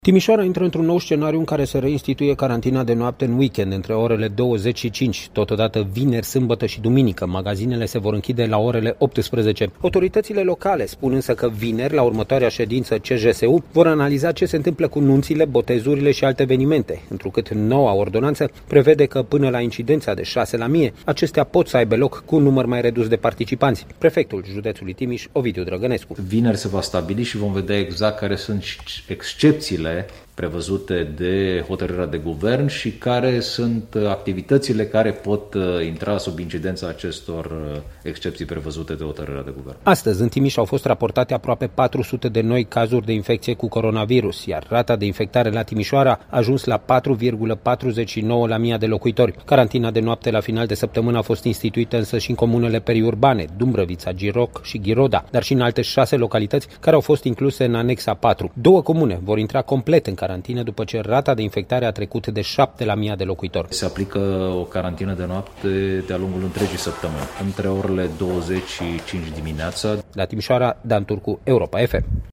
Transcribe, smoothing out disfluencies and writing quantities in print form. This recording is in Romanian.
Timișoara intră într-un nou scenariu în care se reinstituie carantina de noapte în weekend între orele 20 și 5. Totodată vineri, sâmbătă și duminică magazinele se vor închide la orele 18. Autoritățile locale spun însă că vineri, la următoarea ședință CJSU, vor analiza ce se întâmplă cu nunțile, botezurile și alte evenimente, întrucât noua ordonanță prevede că până la incidența de 6 la 1000, acestea pot să aibă loc cu un număr mai redus de participanți. Prefectul județului Timiș, Ovidiu Drăgănescu. Vineri se va stabili și vom vedea exact care sunt excepțiile prevăzute de hotărârea de guvern și care sunt activitățile care pot intra sub incidența acestor excepții prevăzute de hotărârea de guvern. Astăzi, în Timiș au fost raportate aproape 400 de noi cazuri de infecție cu coronavirus, iar rata de infectare la Timișoara a ajuns la 4,49 la 1000 de locuitori. Carantina de noapte la final de săptămână a fost instituită însă și în comunele periurbane, Dumbrăvița, Giroc și Ghiroda, dar și în alte 6 localități care au fost incluse în anexa 4. 2 comune vor intra complet în carantină după ce rata de infectare a trecut de 7 la 1000 de locuitori. Se aplică o carantină de noapte de-a lungul întregii săptămâni, între orele 20 și 5 dimineața. La Timișoara, Dan Turcu, Europa FM.